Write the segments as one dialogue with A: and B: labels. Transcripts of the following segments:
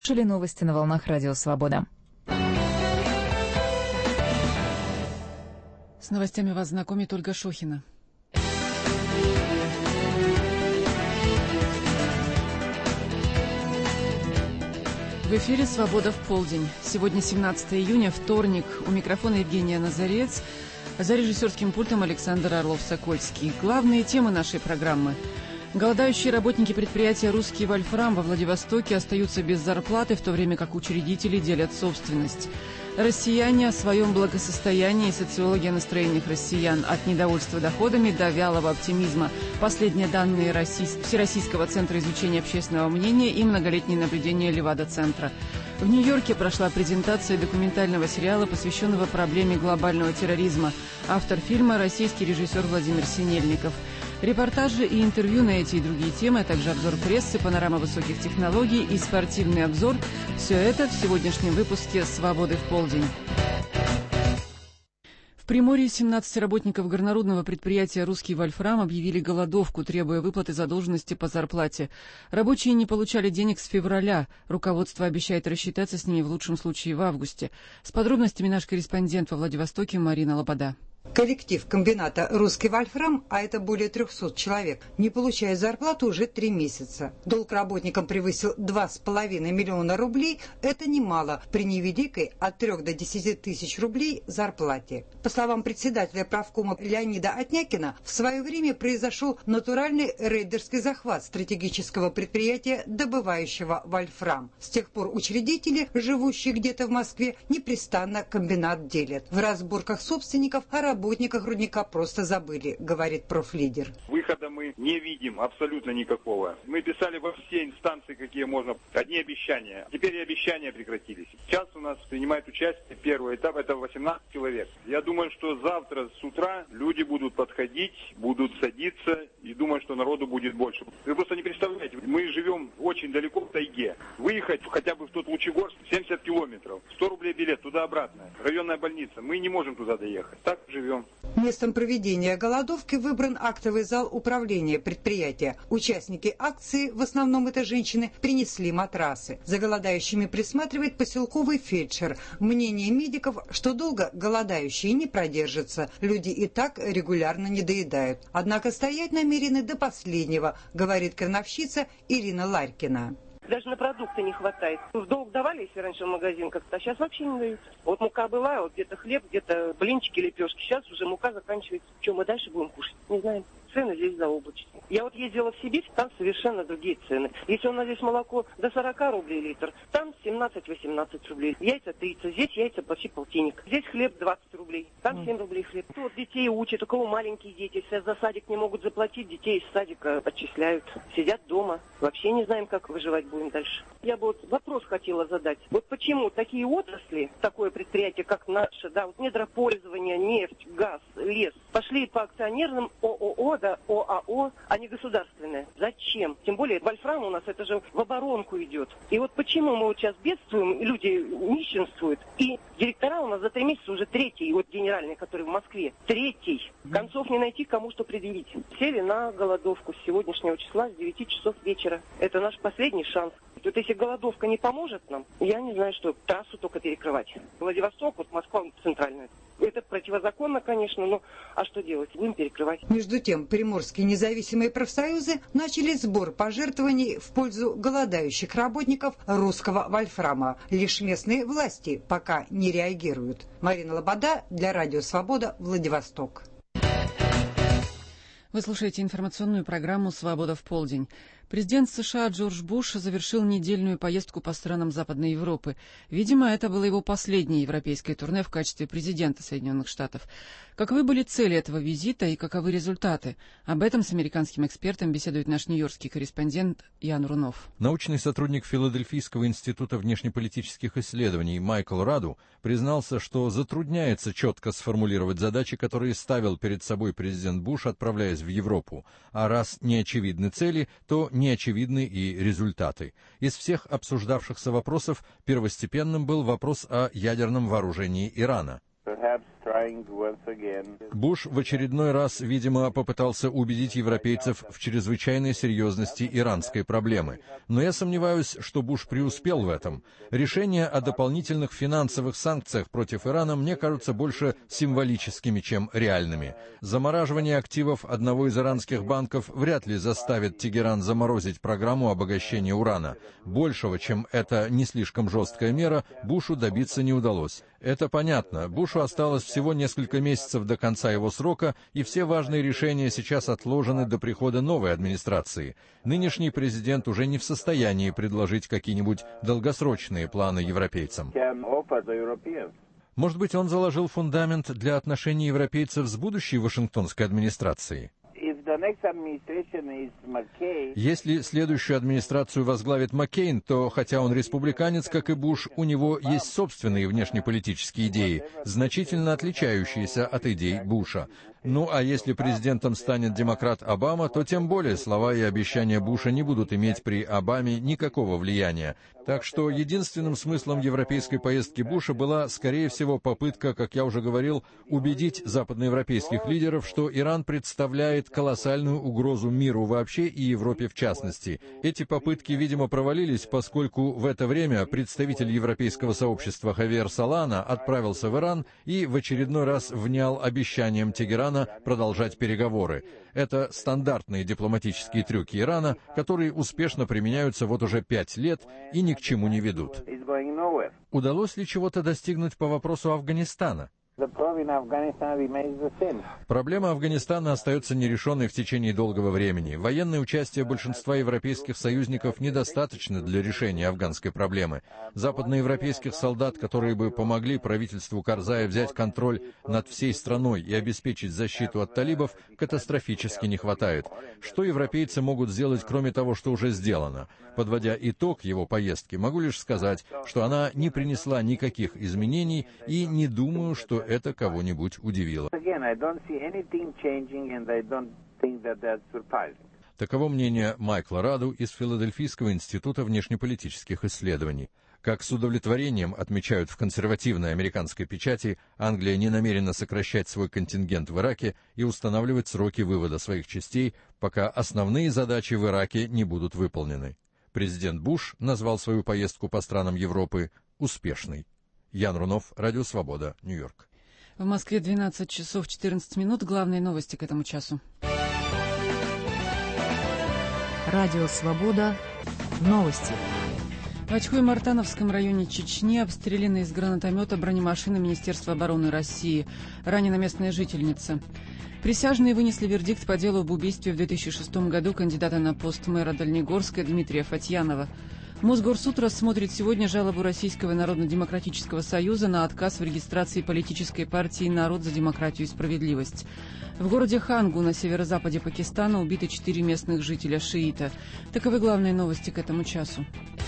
A: Слушали новости на волнах Радио Свобода.
B: С новостями вас знакомит Ольга Шохина. В эфире «Свобода в полдень». Сегодня 17 июня, вторник. У микрофона Евгения Назарец. За режиссерским пультом Александр Орлов-Сокольский. Главные темы нашей программы. Голодающие работники предприятия «Русский Вольфрам» во Владивостоке остаются без зарплаты, в то время как учредители делят собственность. Россияне о своем благосостоянии, социологи о настроениях россиян от недовольства доходами до вялого оптимизма. Последние данные Всероссийского центра изучения общественного мнения и многолетние наблюдения Левада-центра. В Нью-Йорке прошла презентация документального сериала, посвященного проблеме глобального терроризма. Автор фильма – российский режиссер Владимир Синельников. Репортажи и интервью на эти и другие темы, а также обзор прессы, панорама высоких технологий и спортивный обзор – все это в сегодняшнем выпуске «Свободы в полдень». В Приморье 17 работников горнорудного предприятия «Русский Вольфрам» объявили голодовку, требуя выплаты задолженности по зарплате. Рабочие не получали денег с февраля. Руководство обещает рассчитаться с ними в лучшем случае в августе. С подробностями наш корреспондент во Владивостоке Марина Лобода.
C: Коллектив комбината «Русский Вольфрам», а это более 300 человек, не получает зарплату уже 3 месяца. Долг работникам превысил 2,5 миллиона рублей. Это немало при невеликой от 3 до 10 тысяч рублей зарплате. По словам председателя правкома Леонида Отнякина, в свое время произошел натуральный рейдерский захват стратегического предприятия, добывающего вольфрам. С тех пор учредители, живущие где-то в Москве, непрестанно комбинат делят. В разборках собственников о работниках рудника просто забыли, говорит профлидер.
D: Выхода мы не видим абсолютно никакого. Мы писали во все инстанции, какие можно. Одни обещания. Теперь и обещания прекратились. Сейчас у нас принимает участие первый этап, это 18 человек. Я думаю, что завтра с утра люди будут подходить, будут садиться и думаю, что народу будет больше. Вы просто не представляете, мы живем очень далеко в тайге. Выехать хотя бы в тот Лучегорск 70 километров. 100 рублей билет туда-обратно. Районная больница. Мы не можем туда доехать. Так живем.
C: Местом проведения голодовки выбран актовый зал управления предприятия. Участники акции, в основном это женщины, принесли матрасы. За голодающими присматривает поселковый фельдшер. Мнение медиков, что долго голодающие не продержатся. Люди и так регулярно недоедают. Однако стоять намерены до последнего, говорит крановщица Ирина Ларькина.
E: Даже на продукты не хватает. В долг давали, если раньше в магазин как-то, а сейчас вообще не дают. Вот мука была, вот где-то хлеб, где-то блинчики, лепешки. Сейчас уже мука заканчивается. Что мы дальше будем кушать? Не знаем. Цены здесь заоблачные. Я вот ездила в Сибирь, там совершенно другие цены. Если у нас здесь молоко до 40 рублей литр, там 17-18 рублей. Яйца 30, здесь яйца почти полтинник. Здесь хлеб 20 рублей, там 7 рублей хлеб. Вот детей учат, у кого маленькие дети, если за садик не могут заплатить, детей из садика отчисляют. Сидят дома. Вообще не знаем, как выживать будем дальше. Я бы вот вопрос хотела задать. Вот почему такие отрасли, такое предприятие, как наше, да, вот недропользование, нефть, газ, лес, пошли по акционерным ООО, да, ОАО, а не государственное. Зачем? Тем более вольфрам у нас это же в оборонку идет. И вот почему мы вот сейчас бедствуем, люди нищенствуют, и директора у нас за 3 месяца уже третий, вот генеральный, который в Москве, третий. Концов не найти, кому что предъявить. Сели на голодовку с сегодняшнего числа с 9 часов вечера. Это наш последний шанс. Вот если голодовка не поможет нам, я не знаю, что трассу только перекрывать. Владивосток, вот Москва центральная. Это противозаконно, конечно, но а что делать? Будем перекрывать.
C: Между тем, приморские независимые профсоюзы начали сбор пожертвований в пользу голодающих работников русского вольфрама. Лишь местные власти пока не реагируют. Марина Лобода для Радио Свобода, Владивосток.
B: Вы слушаете информационную программу «Свобода в полдень». Президент США Джордж Буш завершил недельную поездку по странам Западной Европы. Видимо, это было его последнее европейское турне в качестве президента Соединенных Штатов. Каковы были цели этого визита и каковы результаты? Об этом с американским экспертом беседует наш нью-йоркский корреспондент Ян Рунов.
F: Научный сотрудник Филадельфийского института внешнеполитических исследований Майкл Раду признался, что затрудняется четко сформулировать задачи, которые ставил перед собой президент Буш, отправляясь в Европу. А раз не очевидны цели, то неочевидны и результаты. Из всех обсуждавшихся вопросов первостепенным был вопрос о ядерном вооружении Ирана. Буш в очередной раз, видимо, попытался убедить европейцев в чрезвычайной серьезности иранской проблемы. Но я сомневаюсь, что Буш преуспел в этом. Решения о дополнительных финансовых санкциях против Ирана мне кажутся больше символическими, чем реальными. Замораживание активов одного из иранских банков вряд ли заставит Тегеран заморозить программу обогащения урана. Большего, чем эта не слишком жесткая мера, Бушу добиться не удалось. Это понятно. Бушу осталось всего несколько месяцев до конца его срока, и все важные решения сейчас отложены до прихода новой администрации. Нынешний президент уже не в состоянии предложить какие-нибудь долгосрочные планы европейцам. Может быть, он заложил фундамент для отношений европейцев с будущей Вашингтонской администрацией? Если следующую администрацию возглавит Маккейн, то, хотя он республиканец, как и Буш, у него есть собственные внешнеполитические идеи, значительно отличающиеся от идей Буша. Ну, а если президентом станет демократ Обама, то тем более слова и обещания Буша не будут иметь при Обаме никакого влияния. Так что единственным смыслом европейской поездки Буша была, скорее всего, попытка, как я уже говорил, убедить западноевропейских лидеров, что Иран представляет колоссальную угрозу миру вообще и Европе в частности. Эти попытки, видимо, провалились, поскольку в это время представитель европейского сообщества Хавиер Солана отправился в Иран и в очередной раз внял обещаниям Тегерана продолжать переговоры. Это стандартные дипломатические трюки Ирана, которые успешно применяются вот уже 5 лет и ни к чему не ведут. Удалось ли чего-то достигнуть по вопросу Афганистана? Проблема Афганистана остается нерешенной в течение долгого времени. Военное участие большинства европейских союзников недостаточно для решения афганской проблемы. Западноевропейских солдат, которые бы помогли правительству Карзая взять контроль над всей страной и обеспечить защиту от талибов, катастрофически не хватает. Что европейцы могут сделать, кроме того, что уже сделано? Подводя итог его поездки, могу лишь сказать, что она не принесла никаких изменений, и не думаю, что это кого-нибудь удивило. Таково мнение Майкла Раду из Филадельфийского института внешнеполитических исследований. Как с удовлетворением отмечают в консервативной американской печати, Англия не намерена сокращать свой контингент в Ираке и устанавливать сроки вывода своих частей, пока основные задачи в Ираке не будут выполнены. Президент Буш назвал свою поездку по странам Европы успешной. Ян Рунов, Радио Свобода, Нью-Йорк.
B: В Москве 12 часов 14 минут. Главные новости к этому часу.
A: Радио Свобода. Новости.
B: В Очхой-Мартановском районе Чечни обстреляна из гранатомета бронемашина Министерства обороны России. Ранена местная жительница. Присяжные вынесли вердикт по делу об убийстве в 2006 году кандидата на пост мэра Дальнегорска Дмитрия Фатьянова. Мосгорсуд рассмотрит сегодня жалобу Российского народно-демократического союза на отказ в регистрации политической партии «Народ за демократию и справедливость». В городе Хангу на северо-западе Пакистана убиты 4 местных жителя шиита. Таковы главные новости к этому часу.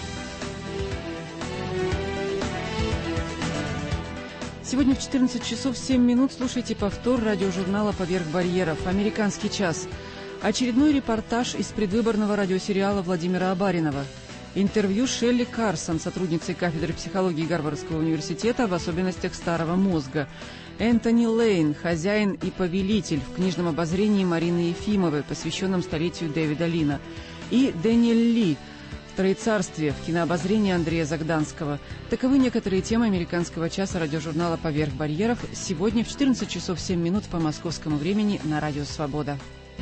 B: Сегодня в 14 часов 7 минут слушайте повтор радиожурнала «Поверх барьеров. Американский час». Очередной репортаж из предвыборного радиосериала Владимира Абаринова. Интервью Шелли Карсон, сотрудницей кафедры психологии Гарвардского университета, об особенностях старого мозга. Энтони Лейн, хозяин и повелитель, в книжном обозрении Марины Ефимовой, посвященном столетию Дэвида Лина. И Дэниэль Ли, в «Троецарстве», в кинообозрении Андрея Загданского. Таковы некоторые темы американского часа радиожурнала «Поверх барьеров» сегодня в 14 часов 7 минут по московскому времени на Радио Свобода.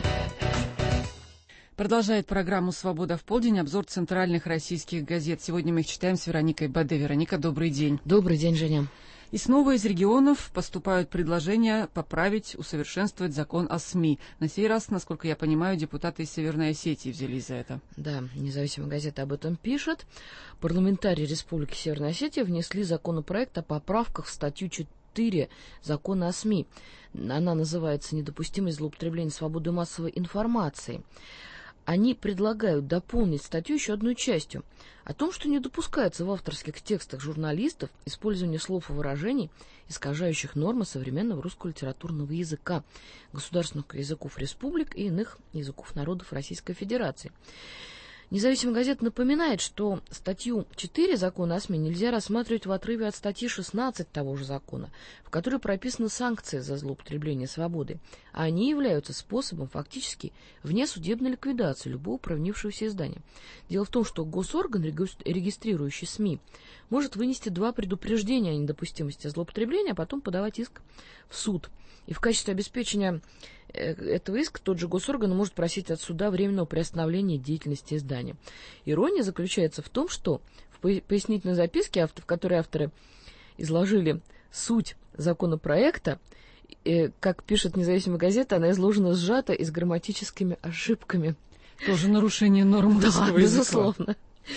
B: Продолжает программу «Свобода в полдень» обзор центральных российских газет. Сегодня мы их читаем с Вероникой Баде. Вероника, добрый день.
A: Добрый день, Женя.
B: И снова из регионов поступают предложения поправить, усовершенствовать закон о СМИ. На сей раз, насколько я понимаю, депутаты из Северной Осетии взялись за это.
G: Да, независимая газета об этом пишет. Парламентарии Республики Северная Осетия внесли законопроект о поправках в статью 4 закона о СМИ. Она называется «Недопустимость злоупотребления свободой массовой информации». Они предлагают дополнить статью еще одной частью о том, что не допускается в авторских текстах журналистов использование слов и выражений, искажающих нормы современного русского литературного языка, государственных языков республик и иных языков народов Российской Федерации. Независимая газета напоминает, что статью 4 закона о СМИ нельзя рассматривать в отрыве от статьи 16 того же закона, в которой прописаны санкции за злоупотребление свободой, а они являются способом фактически внесудебной ликвидации любого провинившегося издания. Дело в том, что госорган, регистрирующий СМИ, может вынести 2 предупреждения о недопустимости злоупотребления, а потом подавать иск в суд. И в качестве обеспечения этого иска тот же госорган может просить от суда временного приостановления деятельности издания. Ирония заключается в том, что в пояснительной записке, в которой авторы изложили суть законопроекта, как пишет независимая газета, она изложена сжато и с грамматическими ошибками.
B: Тоже нарушение норм русского языка.
G: Безусловно.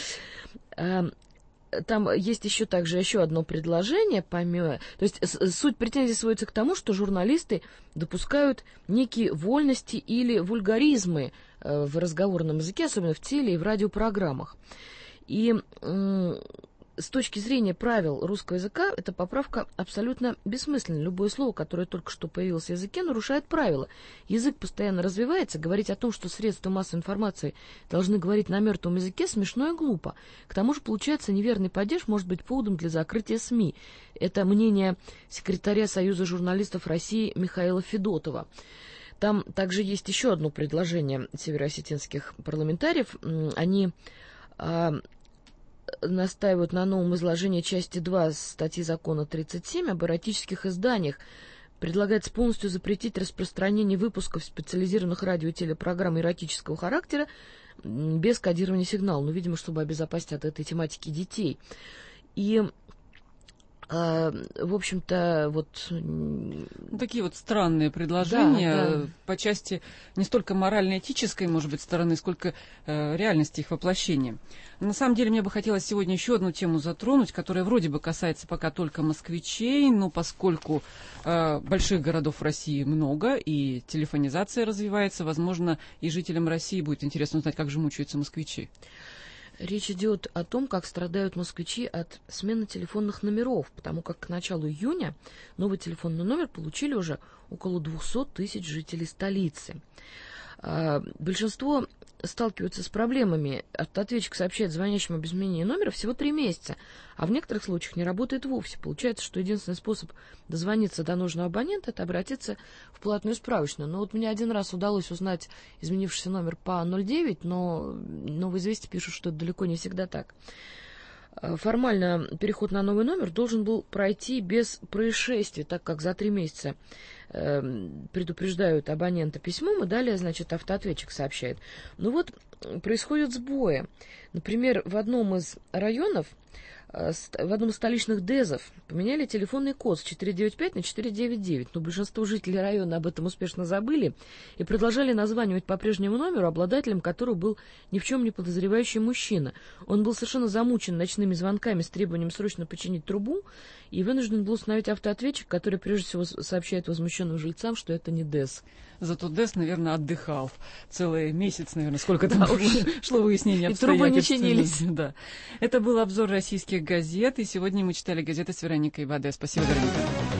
G: Там есть еще одно предложение, помимо... То есть суть претензий сводится к тому, что журналисты допускают некие вольности или вульгаризмы в разговорном языке, особенно в теле- и в радиопрограммах. И с точки зрения правил русского языка, эта поправка абсолютно бессмысленна. Любое слово, которое только что появилось в языке, нарушает правила. Язык постоянно развивается. Говорить о том, что средства массовой информации должны говорить на мертвом языке, смешно и глупо. К тому же, получается, неверный падеж может быть поводом для закрытия СМИ. Это мнение секретаря Союза журналистов России Михаила Федотова. Там также есть еще одно предложение североосетинских парламентариев. Они настаивают на новом изложении части 2 статьи закона 37 об эротических изданиях. Предлагается полностью запретить распространение выпусков специализированных радио- и телепрограмм эротического характера без кодирования сигнала. Ну, видимо, чтобы обезопасить от этой тематики детей. И в общем-то,
B: такие вот странные предложения,
G: да.
B: По части не столько морально-этической, может быть, стороны, сколько реальности их воплощения. На самом деле, мне бы хотелось сегодня еще одну тему затронуть, которая вроде бы касается пока только москвичей, но поскольку больших городов в России много и телефонизация развивается, возможно, и жителям России будет интересно узнать, как же мучаются москвичи.
G: Речь идет о том, как страдают москвичи от смены телефонных номеров, потому как к началу июня новый телефонный номер получили уже около 200 тысяч жителей столицы. Большинство сталкиваются с проблемами. Автоответчик сообщает звонящим об изменении номера всего 3 месяца, а в некоторых случаях не работает вовсе. Получается, что единственный способ дозвониться до нужного абонента — это обратиться в платную справочную. Но вот мне один раз удалось узнать изменившийся номер по 09, но новые известия пишут, что это далеко не всегда так. Формально переход на новый номер должен был пройти без происшествий, так как за 3 месяца предупреждают абонента письмом, и далее, значит, автоответчик сообщает. Ну вот, происходят сбои. Например, в одном из районов, в одном из столичных ДЭЗов поменяли телефонный код с 495 на 499, но большинство жителей района об этом успешно забыли и продолжали названивать по прежнему номеру, обладателем которого был ни в чем не подозревающий мужчина. Он был совершенно замучен ночными звонками с требованием срочно починить трубу и вынужден был установить автоответчик, который прежде всего сообщает возмущенным жильцам, что это не ДЭЗ.
B: Зато ДЭЗ, наверное, отдыхал целый месяц, наверное, сколько там шло выяснение обстоятельств.
G: И трубы не чинились.
B: Да. Это был обзор российских газет, и сегодня мы читали газеты с Вероникой Баде. Спасибо, Вероника.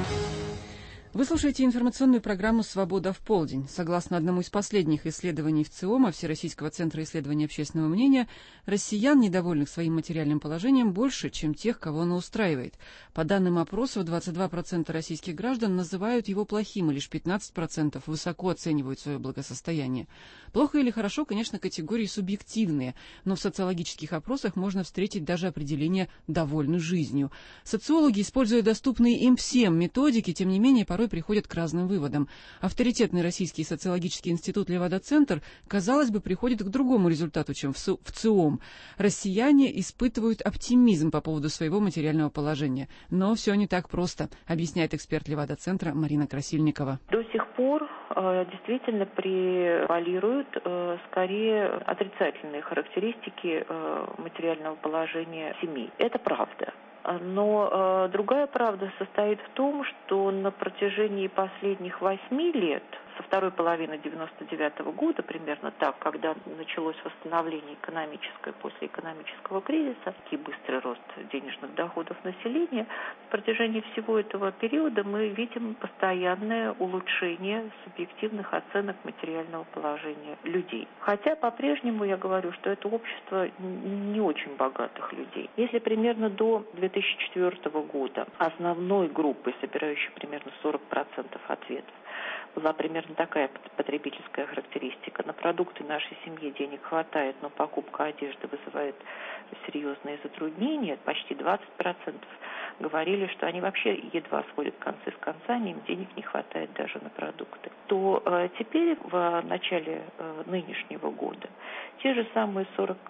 B: Вы слушаете информационную программу «Свобода в полдень». Согласно одному из последних исследований ВЦИОМа, Всероссийского центра исследования общественного мнения, россиян, недовольных своим материальным положением, больше, чем тех, кого оно устраивает. По данным опросов, 22% российских граждан называют его плохим, и лишь 15% высоко оценивают свое благосостояние. Плохо или хорошо, конечно, категории субъективные, но в социологических опросах можно встретить даже определение «довольны жизнью». Социологи, используя доступные им всем методики, тем не менее, порой приходят к разным выводам. Авторитетный российский социологический институт «Левада-Центр», казалось бы, приходит к другому результату, чем в ЦИОМ. Россияне испытывают оптимизм по поводу своего материального положения. Но все не так просто, объясняет эксперт «Левада-Центра» Марина Красильникова.
H: До сих пор действительно превалируют скорее отрицательные характеристики материального положения семей. Это правда. Но другая правда состоит в том, что на протяжении последних 8 лет, со второй половины 99-го года, примерно так, когда началось восстановление экономическое после экономического кризиса и быстрый рост денежных доходов населения, на протяжении всего этого периода мы видим постоянное улучшение субъективных оценок материального положения людей. Хотя по-прежнему я говорю, что это общество не очень богатых людей. Если примерно до 2004 года основной группой, собирающей примерно 40% ответов, была примерно такая потребительская характеристика. На продукты нашей семьи денег хватает, но покупка одежды вызывает серьезные затруднения. Почти 20% говорили, что они вообще едва сводят концы с концами, им денег не хватает даже на продукты. То теперь, в начале нынешнего года, те же самые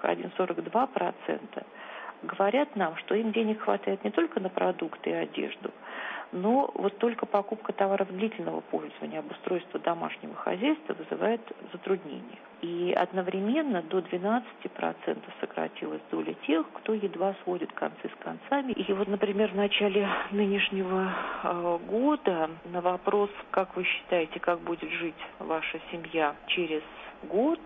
H: 41-42% говорят нам, что им денег хватает не только на продукты и одежду, но вот только покупка товаров длительного пользования, обустройство домашнего хозяйства вызывает затруднения. И одновременно до 12% сократилась доля тех, кто едва сводит концы с концами. И вот, например, в начале нынешнего года на вопрос, как вы считаете, как будет жить ваша семья через год,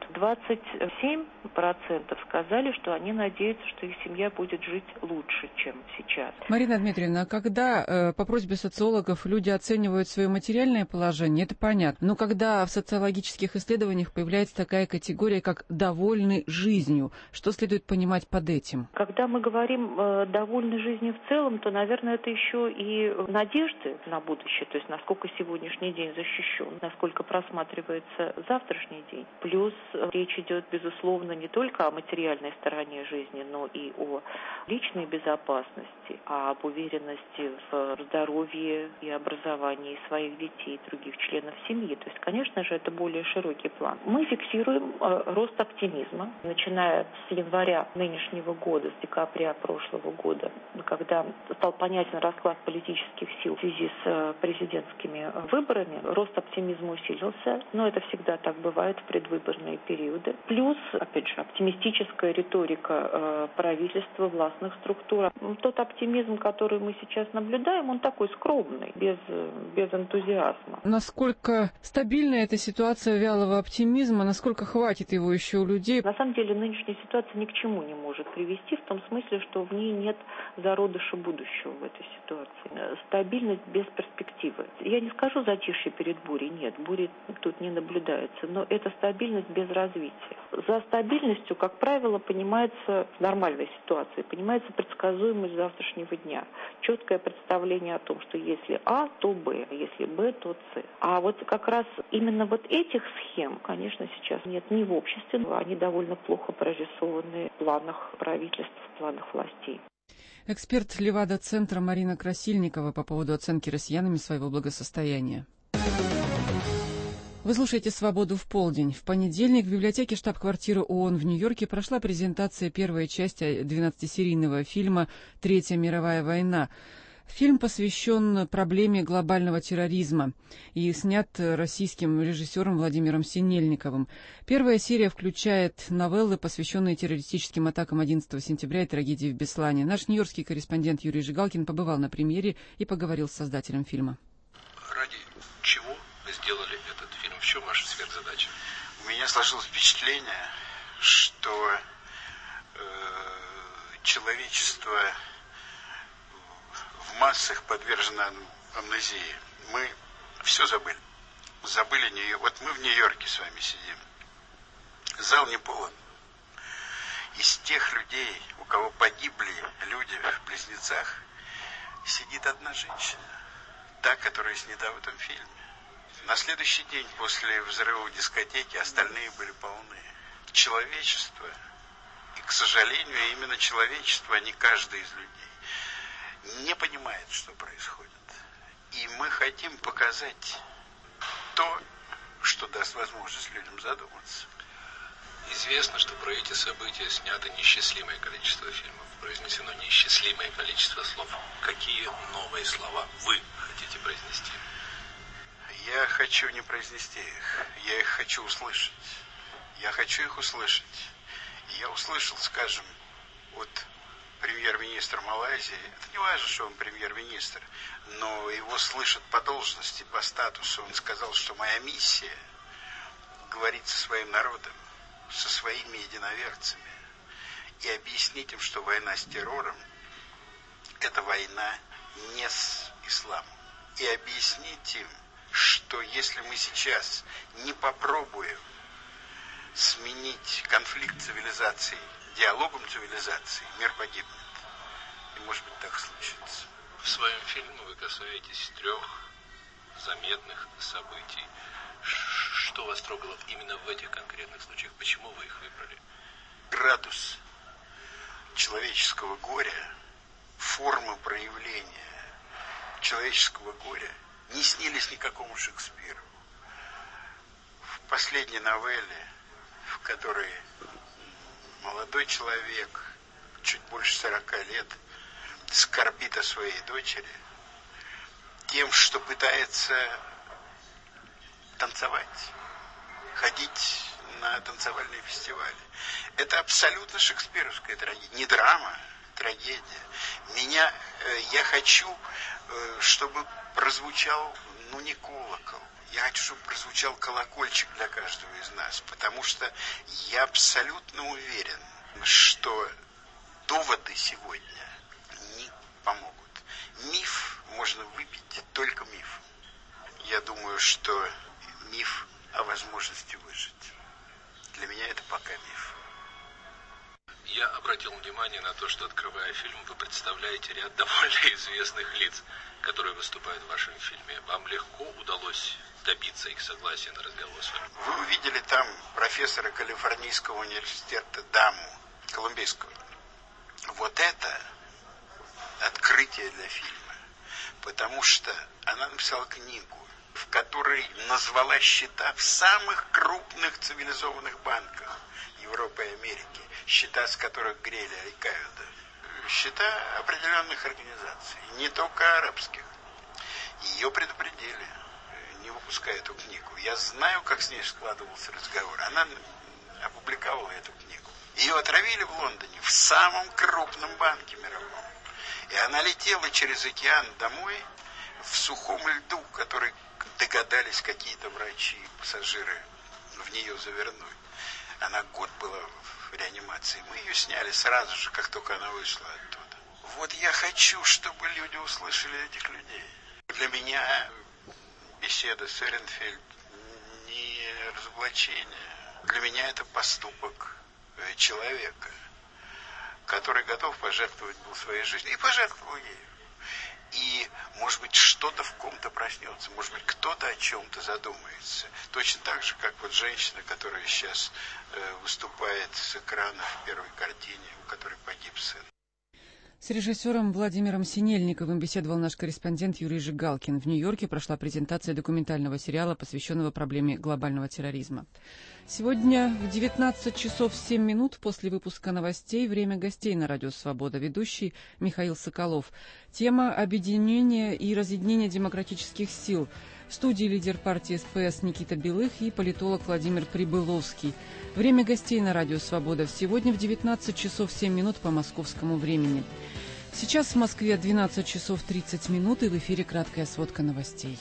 H: 27% сказали, что они надеются, что их семья будет жить лучше, чем сейчас.
B: Марина Дмитриевна, когда по просьбе социологов люди оценивают свое материальное положение, это понятно. Но когда в социологических исследованиях появляется такая категория, как «довольны жизнью», что следует понимать под этим?
H: Когда мы говорим «довольны жизнью» в целом, то, наверное, это еще и надежды на будущее, то есть насколько сегодняшний день защищен, насколько просматривается завтрашний день. Плюс речь идет, безусловно, не только о материальной стороне жизни, но и о личной безопасности, об уверенности в здоровье и образовании своих детей и других членов семьи. То есть, конечно же, это более широкий план. Мы фиксируем рост оптимизма, начиная с января нынешнего года, с декабря прошлого года, когда стал понятен расклад политических сил в связи с президентскими выборами. Рост оптимизма усилился, но это всегда так бывает в предвыборные периоды. Плюс, опять же, оптимистическая риторика правительства, властных структур. Тот оптимизм, который мы сейчас наблюдаем, он такой скромный, без энтузиазма.
B: Насколько стабильна эта ситуация вялого оптимизма, насколько хватит его еще у людей?
H: На самом деле нынешняя ситуация ни к чему не может привести, в том смысле, что в ней нет зародыша будущего в этой ситуации. Стабильность без перспективы. Я не скажу затишье перед бурей, нет, бури тут не наблюдается, но это стабильность без развития. За стабильностью, как правило, понимается в нормальной ситуации, понимается предсказуемость завтрашнего дня. Четкое представление о том, что если А, то Б, если Б, то С. А вот как раз именно вот этих схем, конечно, сейчас нет ни в обществе, они довольно плохо прорисованы в планах правительств, в планах властей.
B: Эксперт Левада-центра Марина Красильникова по поводу оценки россиянами своего благосостояния. Вы слушаете «Свободу в полдень». В понедельник в библиотеке штаб-квартиры ООН в Нью-Йорке прошла презентация первой части 12-серийного фильма «Третья мировая война». Фильм посвящен проблеме глобального терроризма и снят российским режиссером Владимиром Синельниковым. Первая серия включает новеллы, посвященные террористическим атакам 11 сентября и трагедии в Беслане. Наш нью-йоркский корреспондент Юрий Жигалкин побывал на премьере и поговорил с создателем фильма.
I: Ради чего вы сделали этот фильм? В чем ваша сверхзадача?
J: У меня сложилось впечатление, что человечество в массах подвержено амнезии. Мы все забыли. Забыли Нью-Йорк. Вот мы в Нью-Йорке с вами сидим. Зал не полон. Из тех людей, у кого погибли люди в Близнецах, сидит одна женщина. Та, которая снята в этом фильме. На следующий день после взрыва в дискотеке остальные были полны. Человечество, и, к сожалению, именно человечество, а не каждый из людей, не понимает, что происходит. И мы хотим показать то, что даст возможность людям задуматься.
I: Известно, что про эти события снято неисчислимое количество фильмов, произнесено неисчислимое количество слов. Какие новые слова вы хотите произнести?
J: Я хочу не произнести их, я их хочу услышать. Я хочу их услышать. И я услышал, скажем, от премьер-министр Малайзии, это не важно, что он премьер-министр, но его слышат по должности, по статусу. Он сказал, что моя миссия говорить со своим народом, со своими единоверцами и объяснить им, что война с террором – это война не с исламом. И объяснить им, что если мы сейчас не попробуем сменить конфликт цивилизаций диалогом цивилизации, мир погибнет. И может быть так случится.
I: В своем фильме вы касаетесь 3 заметных событий. Что вас трогало именно в этих конкретных случаях? Почему вы их выбрали?
J: Градус человеческого горя, формы проявления человеческого горя не снились никакому Шекспиру. В последней новелле, в которой молодой человек, чуть больше 40 лет, скорбит о своей дочери тем, что пытается танцевать, ходить на танцевальные фестивали. Это абсолютно шекспировская трагедия. Не драма, трагедия. Я хочу, чтобы прозвучал, не колокол. Я хочу, чтобы прозвучал колокольчик для каждого из нас, потому что я абсолютно уверен, что доводы сегодня не помогут. Миф можно выбить только мифом. Я думаю, что миф о возможности выжить. Для меня это пока миф.
I: Я обратил внимание на то, что, открывая фильм, вы представляете ряд довольно известных лиц, которые выступают в вашем фильме. Вам легко удалось добиться их согласия на разговор с вами?
J: Вы увидели там профессора Калифорнийского университета Даму, колумбийского. Вот это открытие для фильма, потому что она написала книгу, в которой назвала счета в самых крупных цивилизованных банках Европы и Америки, счета, с которых грели Аль-Каида, счета определенных организаций, не только арабских. Ее предупредили, не выпуская эту книгу. Я знаю, как с ней складывался разговор. Она опубликовала эту книгу. Ее отравили в Лондоне, в самом крупном банке мировом. И она летела через океан домой в сухом льду, который догадались какие-то врачи и пассажиры в нее завернуть. Она год была в реанимации. Мы ее сняли сразу же, как только она вышла оттуда. Вот я хочу, чтобы люди услышали этих людей. Для меня беседа с Эренфельд не разоблачение. Для меня это поступок человека, который готов пожертвовать был своей жизнью. И пожертвовал ею. И, может быть, что-то в ком-то проснется, может быть, кто-то о чем-то задумается. Точно так же, как вот женщина, которая сейчас выступает с экрана в первой картине, у которой погиб сын.
B: С режиссером Владимиром Синельниковым беседовал наш корреспондент Юрий Жигалкин. В Нью-Йорке прошла презентация документального сериала, посвященного проблеме глобального терроризма. Сегодня в 19 часов 7 минут после выпуска новостей время гостей на Радио Свобода. Ведущий Михаил Соколов. Тема «Объединение и разъединение демократических сил». В студии лидер партии СПС Никита Белых и политолог Владимир Прибыловский. Время гостей на Радио Свобода сегодня в 19 часов 7 минут по московскому времени. Сейчас в Москве 12 часов 30 минут и в эфире краткая сводка новостей.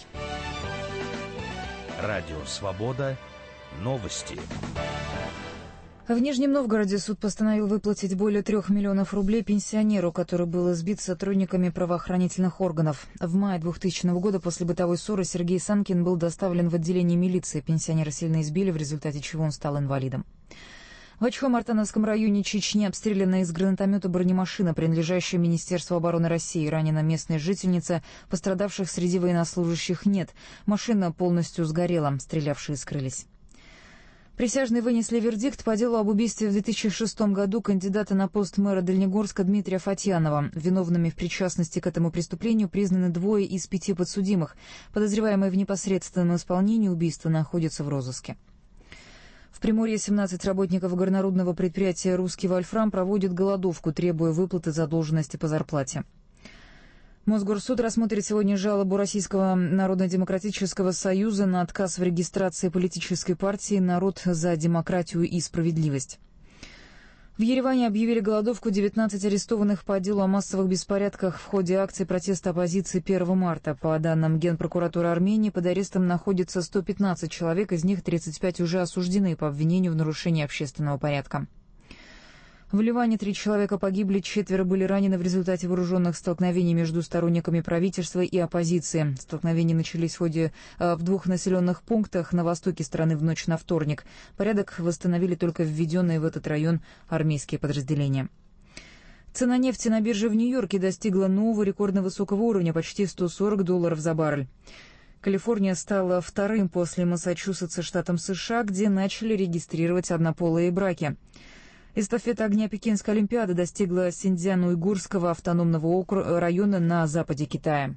K: Радио Свобода. Новости.
A: В Нижнем Новгороде суд постановил выплатить более 3 миллионов рублей пенсионеру, который был избит сотрудниками правоохранительных органов. В мае 2000 года после бытовой ссоры Сергей Санкин был доставлен в отделение милиции. Пенсионера сильно избили, в результате чего он стал инвалидом. В Ачхо-Мартановском районе Чечни обстреляна из гранатомета бронемашина, принадлежащая Министерству обороны России. Ранена местная жительница, пострадавших среди военнослужащих нет. Машина полностью сгорела, стрелявшие скрылись. Присяжные вынесли вердикт по делу об убийстве в 2006 году кандидата на пост мэра Дальнегорска Дмитрия Фатьянова. Виновными в причастности к этому преступлению признаны 2 из 5 подсудимых. Подозреваемые в непосредственном исполнении убийства находятся в розыске. В Приморье 17 работников горнорудного предприятия «Русский Вольфрам» проводят голодовку, требуя выплаты задолженности по зарплате. Мосгорсуд рассмотрит сегодня жалобу Российского народно-демократического союза на отказ в регистрации политической партии «Народ за демократию и справедливость». В Ереване объявили голодовку 19 арестованных по делу о массовых беспорядках в ходе акции протеста оппозиции 1 марта. По данным Генпрокуратуры Армении, под арестом находится 115 человек, из них 35 уже осуждены по обвинению в нарушении общественного порядка. В Ливане 3 человека погибли, 4 были ранены в результате вооруженных столкновений между сторонниками правительства и оппозиции. Столкновения начались в 2 населенных пунктах на востоке страны в ночь на вторник. Порядок восстановили только введенные в этот район армейские подразделения. Цена нефти на бирже в Нью-Йорке достигла нового рекордно высокого уровня, почти $140 за баррель. Калифорния стала вторым после Массачусетса штатом США, где начали регистрировать однополые браки. Эстафета огня Пекинской Олимпиады достигла Синьцзян-Уйгурского автономного района на западе Китая.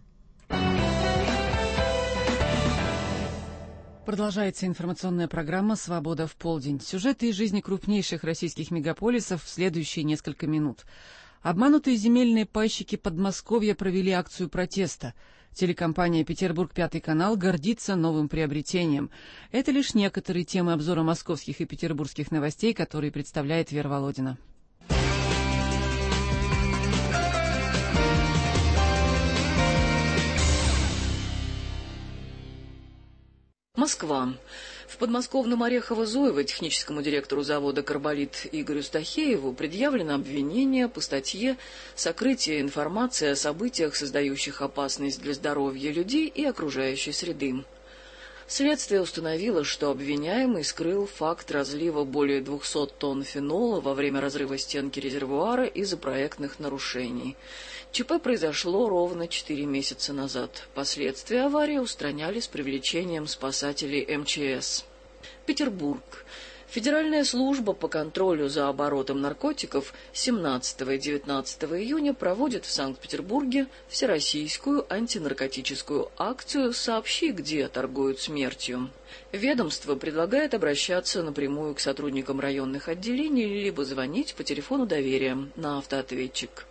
B: Продолжается информационная программа «Свобода в полдень». Сюжеты из жизни крупнейших российских мегаполисов в следующие несколько минут. Обманутые земельные пайщики Подмосковья провели акцию протеста. Телекомпания «Петербург. Пятый канал» гордится новым приобретением. Это лишь некоторые темы обзора московских и петербургских новостей, которые представляет Вера Володина.
G: Москва. В подмосковном Орехово-Зуево техническому директору завода «Карболит» Игорю Стахееву предъявлено обвинение по статье «Сокрытие информации о событиях, создающих опасность для здоровья людей и окружающей среды». Следствие установило, что обвиняемый скрыл факт разлива более 200 тонн фенола во время разрыва стенки резервуара из-за проектных нарушений. ЧП произошло ровно 4 месяца назад. Последствия аварии устраняли с привлечением спасателей МЧС. Петербург. Федеральная служба по контролю за оборотом наркотиков 17 и 19 июня проводит в Санкт-Петербурге всероссийскую антинаркотическую акцию «Сообщи, где торгуют смертью». Ведомство предлагает обращаться напрямую к сотрудникам районных отделений либо звонить по телефону доверия на автоответчик.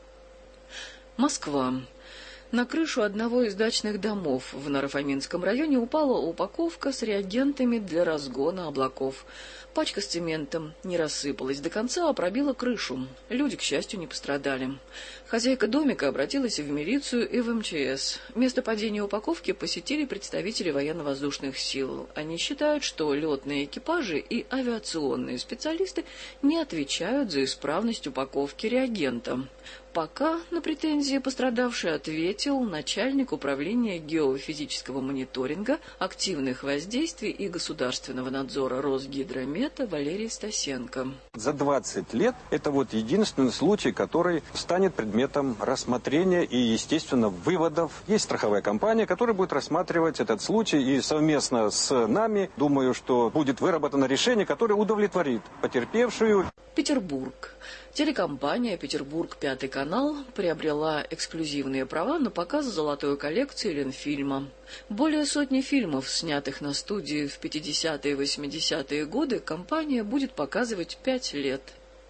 G: Москва. На крышу одного из дачных домов в Наро-Фоминском районе упала упаковка с реагентами для разгона облаков. Пачка с цементом не рассыпалась до конца, а пробила крышу. Люди, к счастью, не пострадали. Хозяйка домика обратилась в милицию и в МЧС. Место падения упаковки посетили представители военно-воздушных сил. Они считают, что летные экипажи и авиационные специалисты не отвечают за исправность упаковки реагента. Пока на претензии пострадавший ответил начальник управления геофизического мониторинга, активных воздействий и государственного надзора Росгидромета Валерий Стасенко.
L: За 20 лет это единственный случай, который станет предметом рассмотрения и, естественно, выводов. Есть страховая компания, которая будет рассматривать этот случай, и совместно с нами, думаю, что будет выработано решение, которое удовлетворит потерпевшую.
G: Петербург. Телекомпания «Петербург. Пятый канал» приобрела эксклюзивные права на показ золотой коллекции Ленфильма. Более сотни фильмов, снятых на студии в 50-е и 80-е годы, компания будет показывать 5 лет.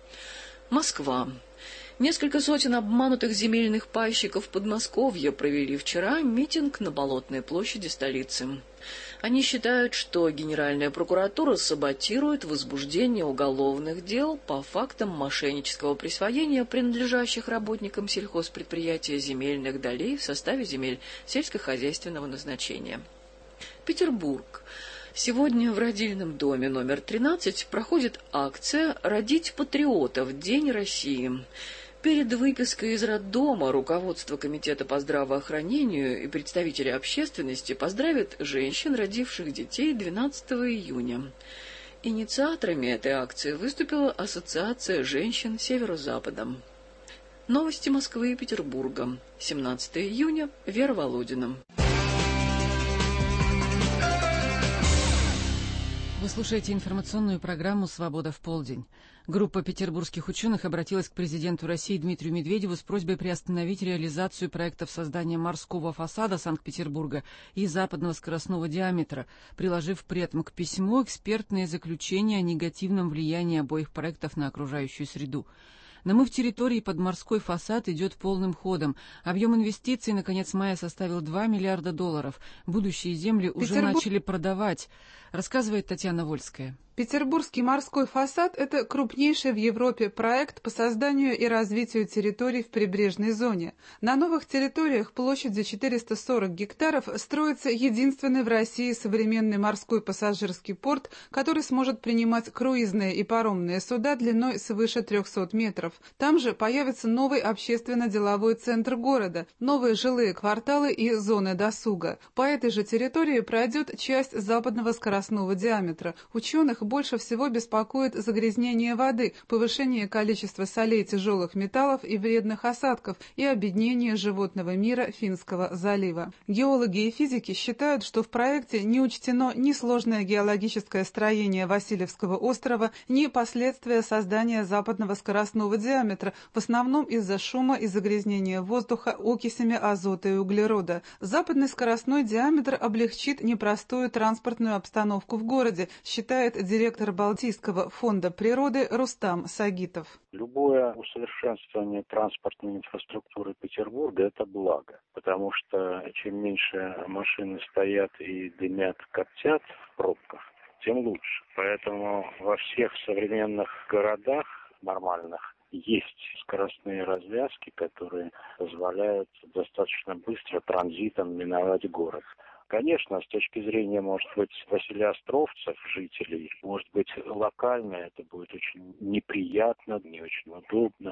G: Москва. Несколько сотен обманутых земельных пайщиков Подмосковья провели вчера митинг на Болотной площади столицы. Они считают, что Генеральная прокуратура саботирует возбуждение уголовных дел по фактам мошеннического присвоения принадлежащих работникам сельхозпредприятия земельных долей в составе земель сельскохозяйственного назначения. Петербург. Сегодня в родильном доме номер 13 проходит акция «Родить патриотов. День России». Перед выпиской из роддома руководство Комитета по здравоохранению и представители общественности поздравят женщин, родивших детей 12 июня. Инициаторами этой акции выступила Ассоциация женщин Северо-Запада. Новости Москвы и Петербурга. 17 июня. Вера Володина.
B: Вы слушаете информационную программу «Свобода в полдень». Группа петербургских ученых обратилась к президенту России Дмитрию Медведеву с просьбой приостановить реализацию проектов создания морского фасада Санкт-Петербурга и западного скоростного диаметра, приложив при этом к письму экспертные заключения о негативном влиянии обоих проектов на окружающую среду. Намыв территории под морской фасад идет полным ходом. Объем инвестиций на конец мая составил $2 миллиарда. Будущие земли уже начали продавать, рассказывает Татьяна Вольская.
M: Петербургский морской фасад – это крупнейший в Европе проект по созданию и развитию территорий в прибрежной зоне. На новых территориях площадью 440 гектаров строится единственный в России современный морской пассажирский порт, который сможет принимать круизные и паромные суда длиной свыше 300 метров. Там же появится новый общественно-деловой центр города, новые жилые кварталы и зоны досуга. По этой же территории пройдет часть западного скоростного диаметра. Ученых больше всего беспокоит загрязнение воды, повышение количества солей, тяжелых металлов и вредных осадков и обеднение животного мира Финского залива. Геологи и физики считают, что в проекте не учтено ни сложное геологическое строение Васильевского острова, ни последствия создания западного скоростного диаметра, в основном из-за шума и загрязнения воздуха окисями азота и углерода. Западный скоростной диаметр облегчит непростую транспортную обстановку в городе, считает директор Балтийского фонда природы Рустам Сагитов.
N: Любое усовершенствование транспортной инфраструктуры Петербурга – это благо, потому что чем меньше машины стоят и дымят, коптят в пробках, тем лучше. Поэтому во всех современных городах нормальных есть скоростные развязки, которые позволяют достаточно быстро транзитом миновать город. Конечно, с точки зрения, может быть, василиостровцев, жителей, может быть, локально это будет очень неприятно, не очень удобно,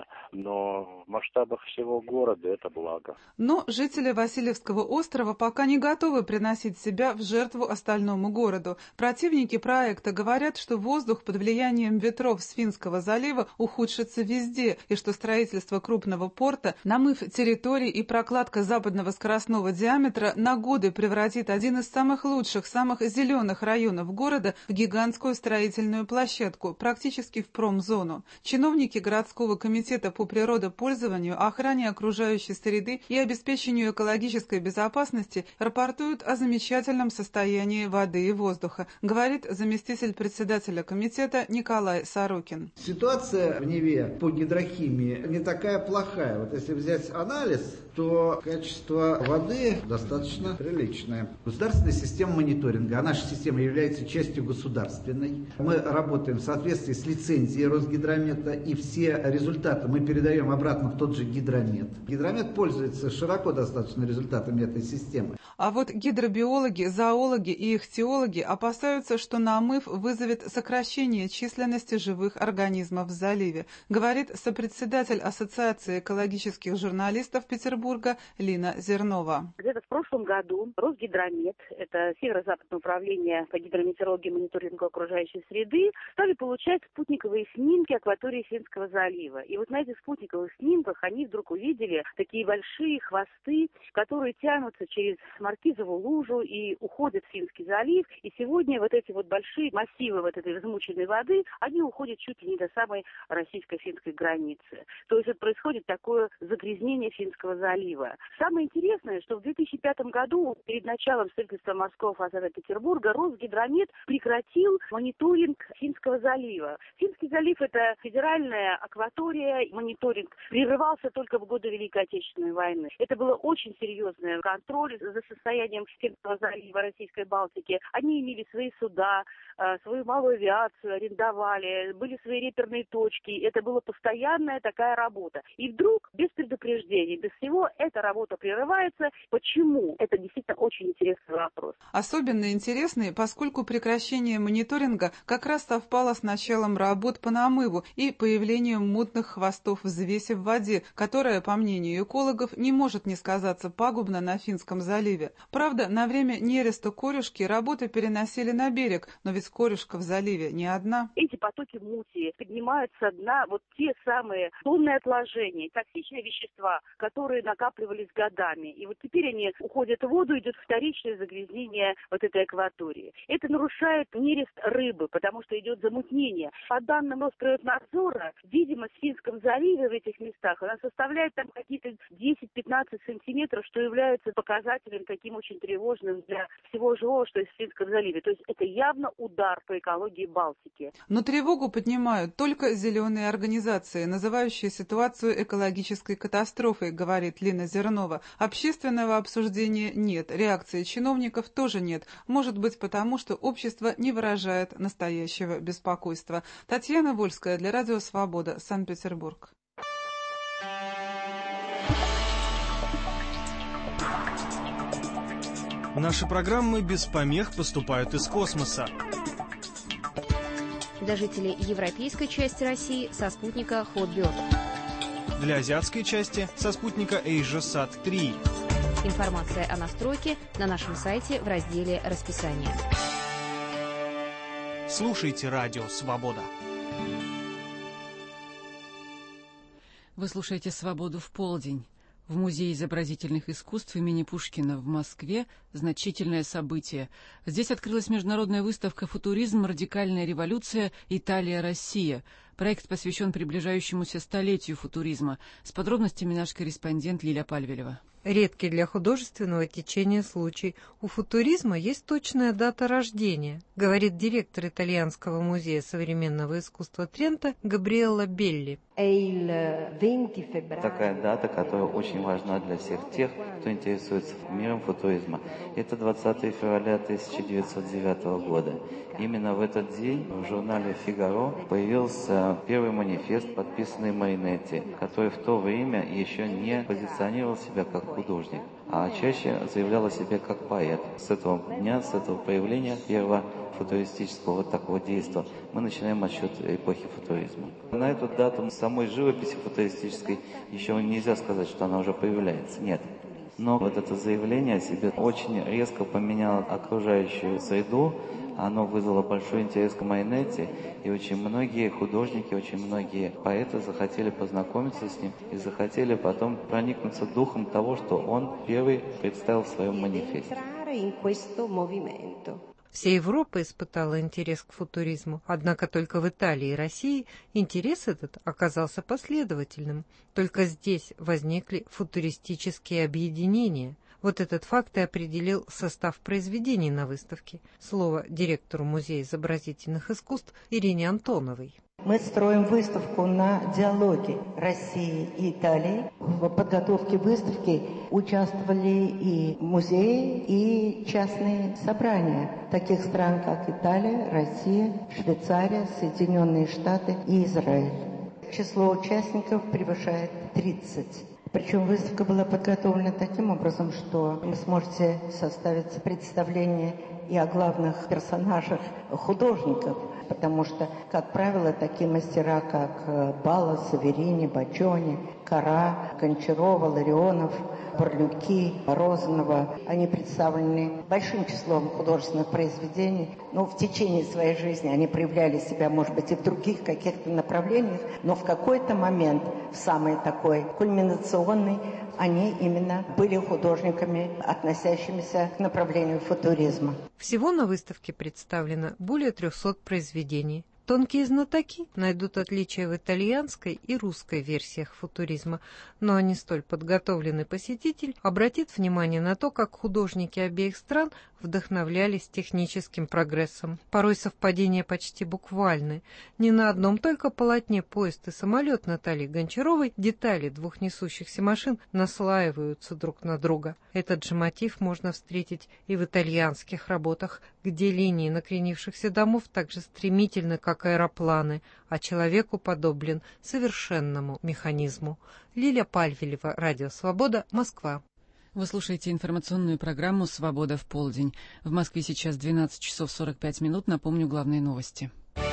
N: но в масштабах всего города это благо.
M: Но жители Васильевского острова пока не готовы приносить себя в жертву остальному городу. Противники проекта говорят, что воздух под влиянием ветров с Финского залива ухудшится везде, и что строительство крупного порта, намыв территорий и прокладка западного скоростного диаметра на годы превратит один из самых лучших, самых зеленых районов города в гигантскую строительную площадку, практически в промзону. Чиновники городского комитета по природопользованию, охране окружающей среды и обеспечению экологической безопасности рапортуют о замечательном состоянии воды и воздуха, говорит заместитель председателя комитета Николай Сорокин.
O: Ситуация в Неве по гидрохимии не такая плохая. Вот если взять анализ, то качество воды достаточно приличное. Государственная система мониторинга, а наша система является частью государственной. Мы работаем в соответствии с лицензией Росгидромета, и все результаты мы передаем обратно в тот же Гидромет. Гидромет пользуется широко достаточно результатами этой системы.
M: А вот гидробиологи, зоологи и ихтиологи опасаются, что намыв вызовет сокращение численности живых организмов в заливе, говорит сопредседатель Ассоциации экологических журналистов Петербурга Лина Зернова.
P: Где-то в прошлом году Росгидромет, это Северо-Западное управление по гидрометеорологии и мониторингу окружающей среды, стали получать спутниковые снимки акватории Финского залива. И вот на этих спутниковых снимках они вдруг увидели такие большие хвосты, которые тянутся через Маркизову лужу и уходят в Финский залив. И сегодня вот эти вот большие массивы вот этой измученной воды, они уходят чуть ли не до самой российско-финской границы. То есть вот происходит такое загрязнение Финского залива. Самое интересное, что в 2005 году, перед началом строительства морского фасада Петербурга, Росгидромет прекратил мониторинг Финского залива. Финский залив – это федеральная акватория, мониторинг прерывался только в годы Великой Отечественной войны. Это было очень серьезный контроль за состоянием Финского залива, Российской Балтики. Они имели свои суда, свою малую авиацию арендовали, были свои реперные точки. Это была постоянная такая работа. И вдруг, без предупреждения, без всего, эта работа прерывается. Почему? Это действительно очень интересный вопрос.
M: Особенно интересный, поскольку прекращение мониторинга как раз совпало с началом работ по намыву и появлением мутных хвостов взвеси в воде, которая, по мнению экологов, не может не сказаться пагубно на Финском заливе. Правда, на время нереста корюшки работы переносили на берег, но ведь корюшка в заливе не одна.
P: Эти потоки мути поднимают со дна вот те самые тонны отложения, токсичные вещества, которые накапливались годами. И вот теперь они уходят в воду, идет вторичное загрязнение вот этой акватории. Это нарушает нерест рыбы, потому что идет замутнение. По данным Росприроднадзора, видимость в Финском заливе в этих местах, она составляет там какие-то 10-15 сантиметров, что является показателем таким очень тревожным для всего живого, что есть в Финском заливе. То есть это явно удар по экологии Балтики.
M: Но тревогу поднимают только зеленые организации, называющие ситуацию экологической катастрофой, говорит говорит Лина Зернова. Общественного обсуждения нет, реакции чиновников тоже нет. Может быть, потому что общество не выражает настоящего беспокойства. Татьяна Вольская для Радио Свобода, Санкт-Петербург.
Q: Наши программы без помех поступают из космоса.
R: Для жителей европейской части России со спутника Hotbird.
Q: Для азиатской части со спутника AsiaSat 3.
R: Информация о настройке на нашем сайте в разделе «Расписание».
Q: Слушайте Радио Свобода.
B: Вы слушаете «Свободу в полдень». В Музее изобразительных искусств имени Пушкина в Москве значительное событие. Здесь открылась международная выставка «Футуризм. Радикальная революция. Италия-Россия». Проект посвящен приближающемуся столетию футуризма. С подробностями наш корреспондент Лиля Пальвелева.
S: Редкий для художественного течения случай. У футуризма есть точная дата рождения, говорит директор Итальянского музея современного искусства Тренто Габриэлла Белли.
T: Такая дата, которая очень важна для всех тех, кто интересуется миром футуризма. Это 20 февраля 1909 года. Именно в этот день в журнале «Фигаро» появился первый манифест, подписанный Маринетти, который в то время еще не позиционировал себя как художник, а чаще заявлял о себе как поэт. С этого дня, с этого появления первого футуристического вот такого действия мы начинаем отсчет эпохи футуризма. На эту дату самой живописи футуристической еще нельзя сказать, что она уже появляется. Нет. Но вот это заявление о себе очень резко поменяло окружающую среду, оно вызвало большой интерес к Маринетти, и очень многие художники, очень многие поэты захотели познакомиться с ним и захотели потом проникнуться духом того, что он первый представил в своем манифесте.
S: Вся Европа испытала интерес к футуризму, однако только в Италии и России интерес этот оказался последовательным. Только здесь возникли футуристические объединения. Вот этот факт и определил состав произведений на выставке. Слово директору Музея изобразительных искусств Ирине Антоновой.
U: Мы строим выставку на диалоге России и Италии. В подготовке выставки участвовали и музеи, и частные собрания таких стран, как Италия, Россия, Швейцария, Соединенные Штаты и Израиль. Число участников превышает 30. Причем выставка была подготовлена таким образом, что вы сможете составить представление и о главных персонажах художников, потому что, как правило, такие мастера, как Балла, Саверини, Баччони, Кара, Гончарова, Ларионов, Борлюки, Розанова, они представлены большим числом художественных произведений. В течение своей жизни они проявляли себя, может быть, и в других каких-то направлениях, но в какой-то момент, в самый такой кульминационный, они именно были художниками, относящимися к направлению футуризма.
S: Всего на выставке представлено более 300 произведений. Тонкие знатоки найдут отличия в итальянской и русской версиях футуризма, но не столь подготовленный посетитель обратит внимание на то, как художники обеих стран вдохновлялись техническим прогрессом. Порой совпадения почти буквальны. Не на одном только полотне «Поезд и самолет» Натальи Гончаровой детали двух несущихся машин наслаиваются друг на друга. Этот же мотив можно встретить и в итальянских работах, где линии накренившихся домов так же стремительны, как аэропланы, а человек уподоблен совершенному механизму. Лиля Пальвелева, Радио Свобода, Москва.
B: Вы слушаете информационную программу «Свобода в полдень». В Москве сейчас 12 часов 45 минут. Напомню главные новости.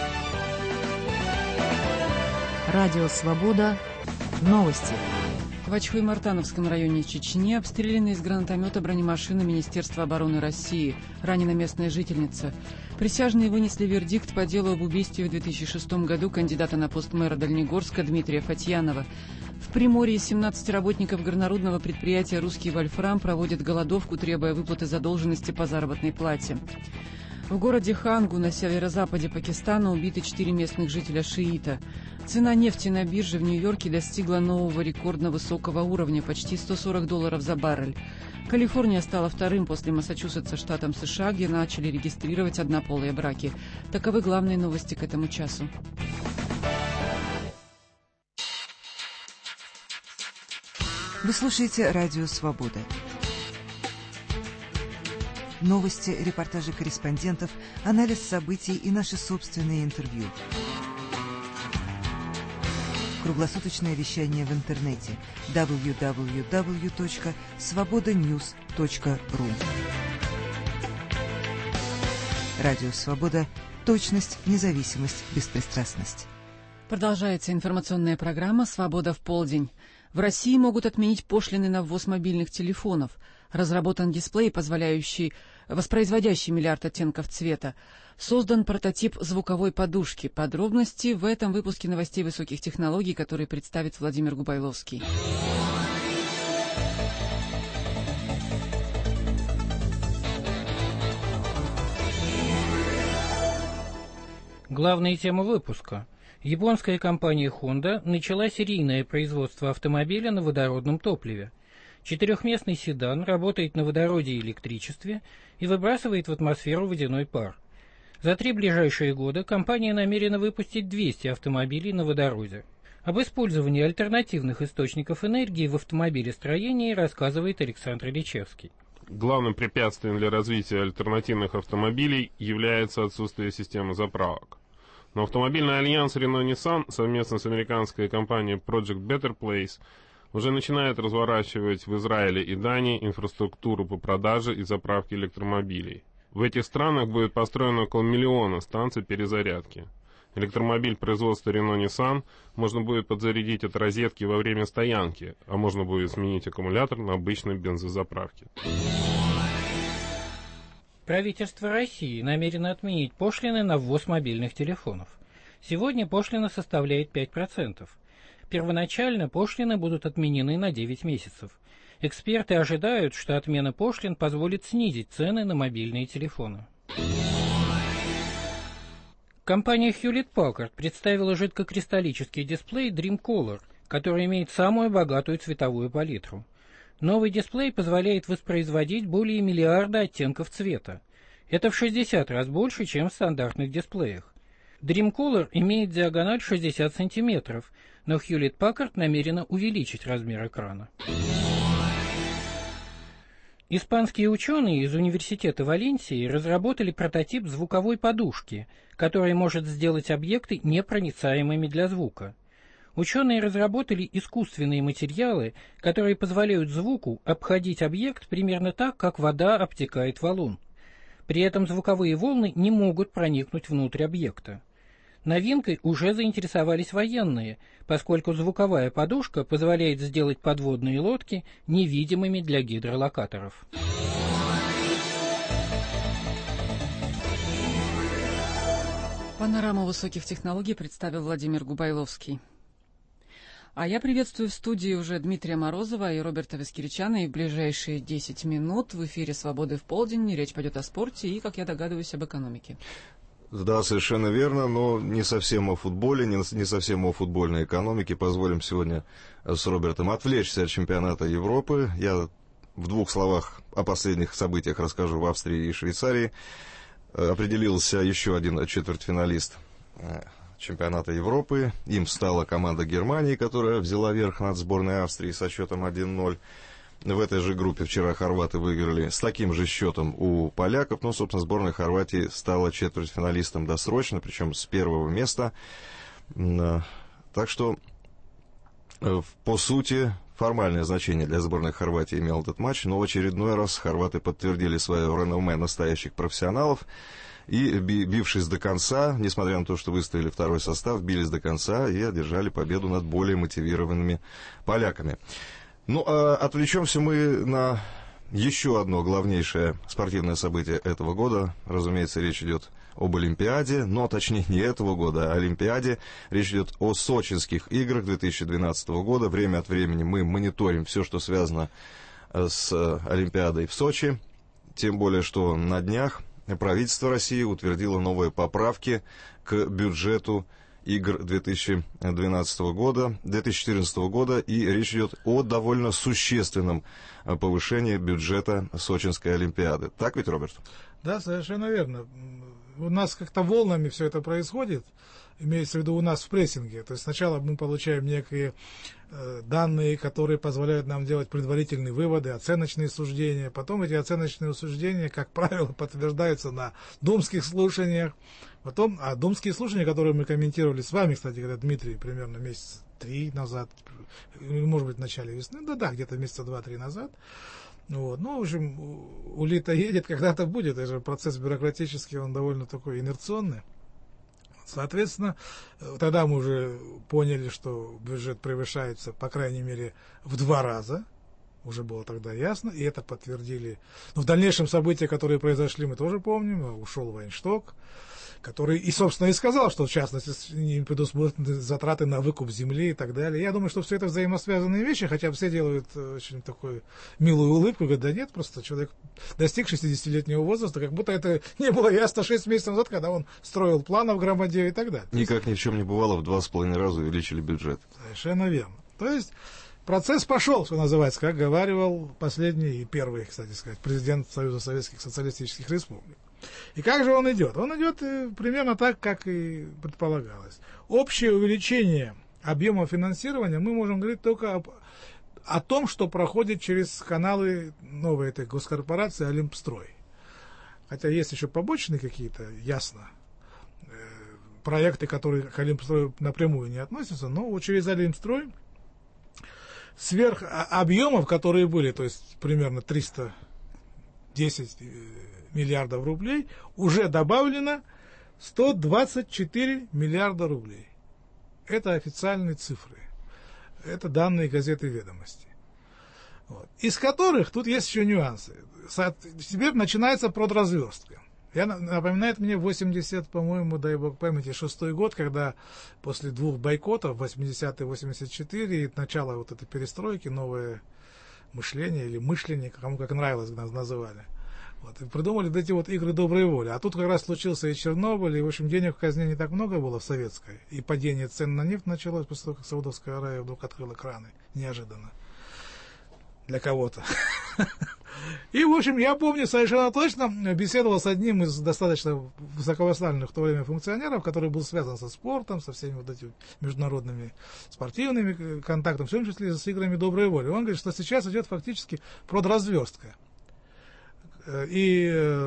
A: Радио «Свобода». Новости.
B: В Ачхой-Мартановском районе Чечни обстреляны из гранатомета бронемашины Министерства обороны России. Ранена местная жительница. Присяжные вынесли вердикт по делу об убийстве в 2006 году кандидата на пост мэра Дальнегорска Дмитрия Фатьянова. В Приморье 17 работников горнорудного предприятия «Русский Вольфрам» проводят голодовку, требуя выплаты задолженности по заработной плате. В городе Хангу на северо-западе Пакистана убиты 4 местных жителя шиита. Цена нефти на бирже в Нью-Йорке достигла нового рекордно высокого уровня – почти $140 за баррель. Калифорния стала вторым после Массачусетса штатом США, где начали регистрировать однополые браки. Таковы главные новости к этому часу.
D: Вы слушаете «Радио Свобода». Новости, репортажи корреспондентов, анализ событий и наши собственные интервью. Круглосуточное вещание в интернете www.svobodanews.ru. Радио Свобода. Точность, независимость, беспристрастность.
B: Продолжается информационная программа «Свобода в полдень». В России могут отменить пошлины на ввоз мобильных телефонов. Разработан дисплей, воспроизводящий миллиард оттенков цвета. Создан прототип звуковой подушки. Подробности в этом выпуске новостей высоких технологий, которые представит Владимир Губайловский.
V: Главная тема выпуска. Японская компания Honda начала серийное производство автомобиля на водородном топливе. Четырехместный седан работает на водороде и электричестве и выбрасывает в атмосферу водяной пар. За 3 ближайшие года компания намерена выпустить 200 автомобилей на водороде. Об использовании альтернативных источников энергии в автомобилестроении рассказывает Александр Ильичевский.
W: Главным препятствием для развития альтернативных автомобилей является отсутствие системы заправок. Но автомобильный альянс Renault-Nissan совместно с американской компанией Project Better Place уже начинает разворачивать в Израиле и Дании инфраструктуру по продаже и заправке электромобилей. В этих странах будет построено около 1 миллиона станций перезарядки. Электромобиль производства Renault-Nissan можно будет подзарядить от розетки во время стоянки, а можно будет сменить аккумулятор на обычной бензозаправке.
V: Правительство России намерено отменить пошлины на ввоз мобильных телефонов. Сегодня пошлина составляет 5%. Первоначально пошлины будут отменены на 9 месяцев. Эксперты ожидают, что отмена пошлин позволит снизить цены на мобильные телефоны. Компания Hewlett-Packard представила жидкокристаллический дисплей Dream Color, который имеет самую богатую цветовую палитру. Новый дисплей позволяет воспроизводить более миллиарда оттенков цвета. Это в 60 раз больше, чем в стандартных дисплеях. Dream Color имеет диагональ 60 см, но Hewlett-Packard намерена увеличить размер экрана. Испанские ученые из Университета Валенсии разработали прототип звуковой подушки, который может сделать объекты непроницаемыми для звука. Ученые разработали искусственные материалы, которые позволяют звуку обходить объект примерно так, как вода обтекает валун. При этом звуковые волны не могут проникнуть внутрь объекта. Новинкой уже заинтересовались военные, поскольку звуковая подушка позволяет сделать подводные лодки невидимыми для гидролокаторов.
B: Панораму высоких технологий представил Владимир Губайловский. А я приветствую в студии уже Дмитрия Морозова и Роберта Вискиричана. И в ближайшие 10 минут в эфире «Свободы в полдень» речь пойдет о спорте и, как я догадываюсь, об экономике.
X: Да, совершенно верно, но не совсем о футболе, не совсем о футбольной экономике. Позволим сегодня с Робертом отвлечься от чемпионата Европы. Я в 2 словах о последних событиях расскажу в Австрии и Швейцарии. Определился еще один четвертьфиналист чемпионата Европы. Им стала команда Германии, которая взяла верх над сборной Австрии со счетом 1-0. В этой же группе вчера хорваты выиграли с таким же счетом у поляков. Ну, собственно, сборная Хорватии стала четвертьфиналистом досрочно, причем с 1-го места. Так что, по сути, формальное значение для сборной Хорватии имел этот матч, но в очередной раз хорваты подтвердили свое реноме настоящих профессионалов. И, бившись до конца, несмотря на то, что выставили второй состав, бились до конца и одержали победу над более мотивированными поляками. Ну, а отвлечемся мы на еще одно главнейшее спортивное событие этого года. Разумеется, речь идет об Олимпиаде, но точнее не этого года, а Олимпиаде. Речь идет о Сочинских играх 2012 года. Время от времени мы мониторим все, что связано с Олимпиадой в Сочи. Тем более, что на днях правительство России утвердило новые поправки к бюджету игр 2014 года, и речь идет о довольно существенном повышении бюджета Сочинской Олимпиады. Так ведь, Роберт?
Y: Да, совершенно верно.
C: у нас как-то волнами все это происходит, имеется в виду у нас в прессинге. То есть сначала мы получаем некие данные, которые позволяют нам делать предварительные выводы, оценочные суждения. Потом эти оценочные суждения, как правило, подтверждаются на думских слушаниях. Потом, думские слушания, которые мы комментировали с вами, кстати говоря, Дмитрий, примерно месяца 3 назад, может быть, в начале весны, да, где-то месяца 2-3 назад. Вот. Ну, в общем, улита едет, когда-то будет. Это же процесс бюрократический, он довольно такой инерционный. Соответственно, тогда мы уже поняли, что бюджет превышается, по крайней мере, в 2 раза. Уже было тогда ясно, и это подтвердили. Но в дальнейшем события, которые произошли, мы тоже помним. Ушел Вайншток, который и, собственно, и сказал, что, в частности, не предусмотрены затраты на выкуп земли и так далее. Я думаю, что все это взаимосвязанные вещи, хотя все делают очень такую милую улыбку, говорят, да нет, просто человек достиг 60-летнего возраста, как будто это не было ясно 6 месяцев назад, когда он строил планы в Громаде и так далее.
X: Никак ни в чем не бывало, в 2,5 раза увеличили бюджет.
C: Совершенно верно. То есть процесс пошел, что называется, как говаривал последний и первый, кстати сказать, президент Союза Советских Социалистических Республик. И как же он идет? Он идет примерно так, как и предполагалось. Общее увеличение объема финансирования мы можем говорить только о том, что проходит через каналы новой этой госкорпорации «Олимпстрой». Хотя есть еще побочные какие-то, ясно, проекты, которые к «Олимпстрою» напрямую не относятся, но вот через «Олимпстрой» сверх объемов, которые были, то есть примерно 310 миллиардов рублей, уже добавлено 124 миллиарда рублей. Это официальные цифры. Это данные газеты «Ведомости». Вот. Из которых тут есть еще нюансы. Теперь начинается продразверстка. Напоминает мне 80, по-моему, дай бог памяти, 6-й год, когда после 2 бойкотов, 80-й, 84-й, и начало вот этой перестройки, новое мышление или мышление, кому как нравилось, нас называли. Вот, и придумали вот эти вот игры доброй воли. А тут как раз случился и Чернобыль, и, в общем, денег в казне не так много было в советской. И падение цен на нефть началось после того, как Саудовская Аравия вдруг открыла краны. Неожиданно. Для кого-то. И, в общем, я помню совершенно точно, беседовал с одним из достаточно высокопоставленных в то время функционеров, который был связан со спортом, со всеми вот этими международными спортивными контактами, в том числе с играми доброй воли. Он говорит, что сейчас идет фактически продразверстка. И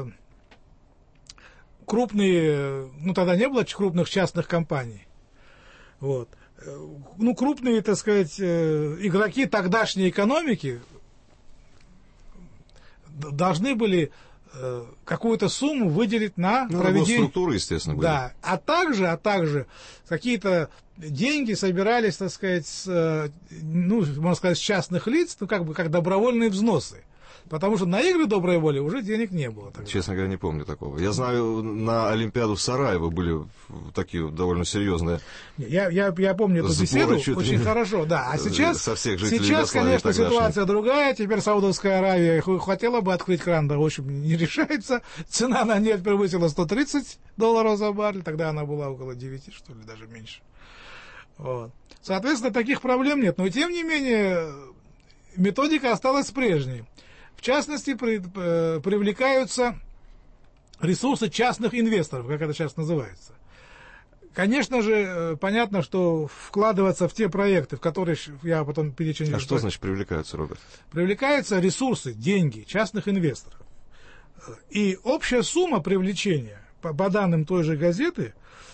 C: крупные, тогда не было крупных частных компаний. Вот. Крупные, так сказать, игроки тогдашней экономики должны были какую-то сумму выделить на проведение...
X: Структуры, естественно, были.
C: Да. А также какие-то деньги собирались, так сказать, можно сказать, с частных лиц, как добровольные взносы. Потому что на игры доброй воли уже денег не было. Тогда.
X: Честно говоря, не помню такого. Я знаю, на Олимпиаду в Сараево были такие довольно серьезные.
C: Я помню эту беседу очень хорошо, да. А сейчас, конечно, ситуация другая. Теперь Саудовская Аравия хотела бы открыть кран, да, в общем, не решается. Цена на нефть превысила $130 за баррель. Тогда она была около 9, что ли, даже меньше. Вот. Соответственно, таких проблем нет. Но, тем не менее, методика осталась прежней. В частности, привлекаются ресурсы частных инвесторов, как это сейчас называется. Конечно же, понятно, что вкладываться в те проекты, в которые я потом перечислю.
X: А что значит привлекаются, Роберт?
C: Привлекаются ресурсы, деньги частных инвесторов. И общая сумма привлечения, по данным той же газеты,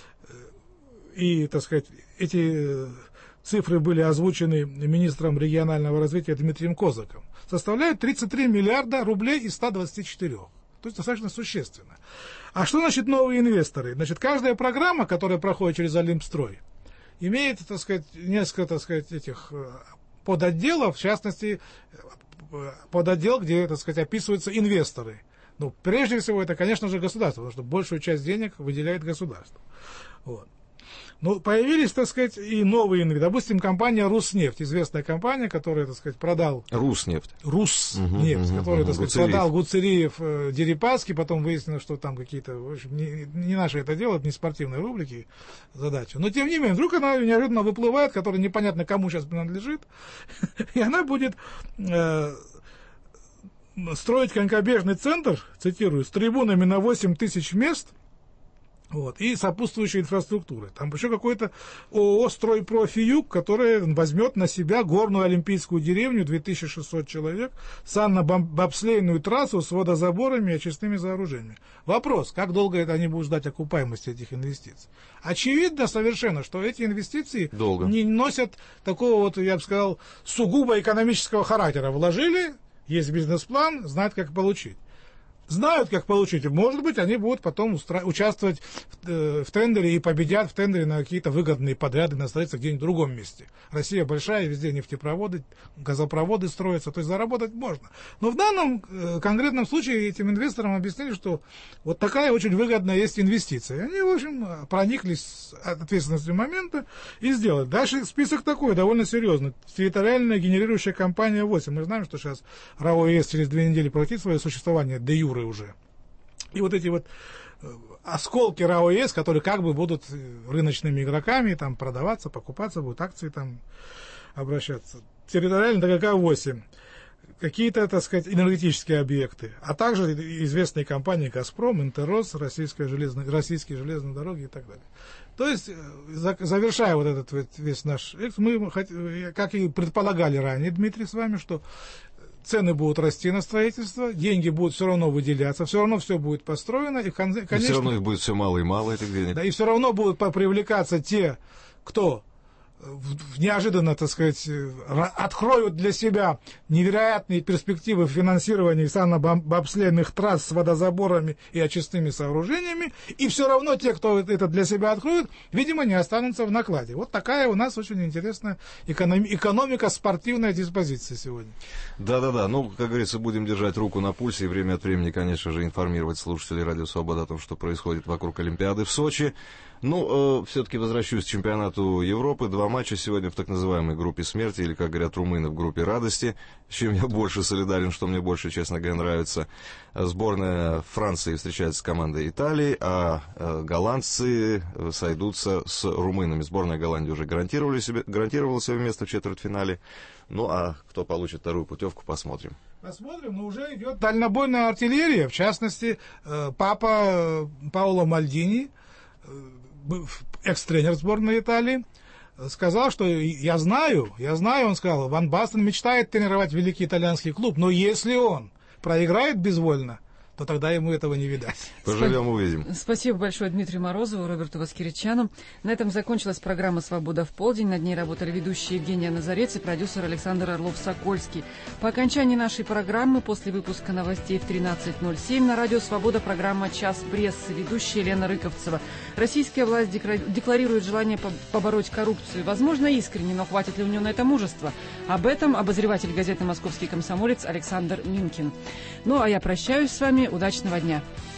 C: и, так сказать, эти цифры были озвучены министром регионального развития Дмитрием Козаком, составляют 33 миллиарда рублей из 124. То есть достаточно существенно. А что значит новые инвесторы? Значит, каждая программа, которая проходит через Олимпстрой, имеет, так сказать, несколько, так сказать, этих подотделов, в частности, подотдел, где, так сказать, описываются инвесторы. Прежде всего, это, конечно же, государство, потому что большую часть денег выделяет государство. Вот. Появились, так сказать, и новые инвесторы. Допустим, компания «Руснефть», известная компания, которая, так сказать, продал...
X: «Руснефть»,
C: который, так сказать, продал Гуцериев Дерипаски, потом выяснилось, что там какие-то, в общем, не наше это дело, это не спортивной рубрики задача. Но, тем не менее, вдруг она неожиданно выплывает, которая непонятно кому сейчас принадлежит, и она будет строить конькобежный центр, цитирую, с трибунами на 8 тысяч мест, Вот, и сопутствующей инфраструктуры. Там еще какой-то ООО «Стройпрофи-Юг», который возьмет на себя горную олимпийскую деревню, 2600 человек, санно-бобслейную трассу с водозаборами и очистными сооружениями. Вопрос, как долго это они будут ждать окупаемости этих инвестиций? Очевидно совершенно, что эти инвестиции не носят такого вот, я бы сказал, сугубо экономического характера. Вложили, есть бизнес-план, знают, как получить. Знают, как получить. Может быть, они будут потом участвовать в тендере и победят в тендере на какие-то выгодные подряды на строительство где-нибудь в другом месте. Россия большая, везде нефтепроводы, газопроводы строятся, то есть заработать можно. Но в данном конкретном случае этим инвесторам объяснили, что вот такая очень выгодная есть инвестиция. И они, в общем, прониклись с ответственностью момента и сделали. Дальше список такой, довольно серьезный. Территориальная генерирующая компания 8. Мы знаем, что сейчас РАО ЕС через 2 недели прекратит свое существование де юре уже. И вот эти вот осколки РАО ЕС, которые как бы будут рыночными игроками, там продаваться, покупаться, будут акции там обращаться. Территориально ДГК-8. Какие-то, так сказать, энергетические объекты, а также известные компании «Газпром», «Интеррос», российские железные дороги и так далее. То есть, завершая вот этот весь наш экс, мы, как и предполагали ранее, Дмитрий, с вами, что цены будут расти на строительство, деньги будут все равно выделяться, все равно все будет построено. И, конечно,
X: все равно их будет все мало и мало, этих денег.
C: Да, и все равно будут привлекаться те, кто неожиданно, так сказать, откроют для себя невероятные перспективы финансирования санно-бобслейных трасс с водозаборами и очистными сооружениями, и все равно те, кто это для себя откроют, видимо, не останутся в накладе. Вот такая у нас очень интересная экономика спортивная диспозиция сегодня.
X: Да-да-да, ну, как говорится, будем держать руку на пульсе и время от времени, конечно же, информировать слушателей Радио Свобода о том, что происходит вокруг Олимпиады в Сочи. Ну, все-таки возвращусь к чемпионату Европы. 2 матча сегодня в так называемой группе смерти, или, как говорят румыны, в группе радости, с чем я больше солидарен, что мне больше, честно говоря, нравится. Сборная Франции встречается с командой Италии, а голландцы сойдутся с румынами. Сборная Голландии уже гарантировала себе место в четвертьфинале. Ну, а кто получит вторую путевку, посмотрим.
C: Посмотрим, но уже идет дальнобойная артиллерия. В частности, папа Паоло Мальдини, экс-тренер сборной Италии, сказал, что я знаю, он сказал, Ван Бастен мечтает тренировать великий итальянский клуб, но если он проиграет безвольно, то тогда ему этого не видать.
X: Поживем, увидим.
B: Спасибо большое Дмитрию Морозову, Роберту Воскиричану. На этом закончилась программа «Свобода в полдень». Над ней работали ведущие Евгения Назарец и продюсер Александр Орлов-Сокольский. По окончании нашей программы, после выпуска новостей в 13:07, на радио «Свобода» программа «Час прессы». Ведущая Елена Рыковцева. Российская власть декларирует желание побороть коррупцию. Возможно, искренне, но хватит ли у нее на это мужества? Об этом обозреватель газеты «Московский комсомолец» Александр Минкин. Ну, а я прощаюсь с вами. Удачного дня.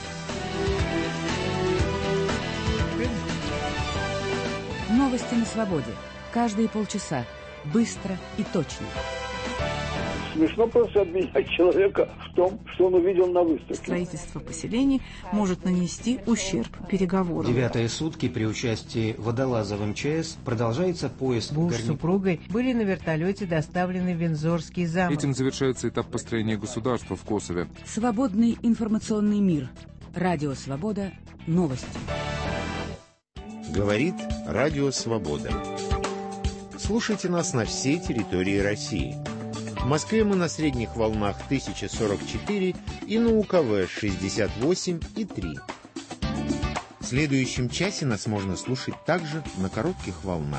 E: Новости на свободе. Каждые полчаса. Быстро и точно.
F: Смешно просто обвинять человека в том, что он увидел на выставке.
H: Строительство поселений может нанести ущерб переговорам.
I: 9-е сутки при участии водолазов МЧС продолжается поиск.
S: Муж с супругой были на вертолете доставлены в Виндзорский замок.
Y: Этим завершается этап построения государства в Косове.
E: Свободный информационный мир. Радио Свобода. Новости.
Z: Говорит Радио Свобода. Слушайте нас на всей территории России. В Москве мы на средних волнах 1044 и на УКВ 68,3. В следующем часе нас можно слушать также на коротких волнах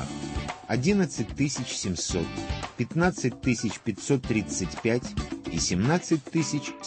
Z: 11700, 15535 и 17700.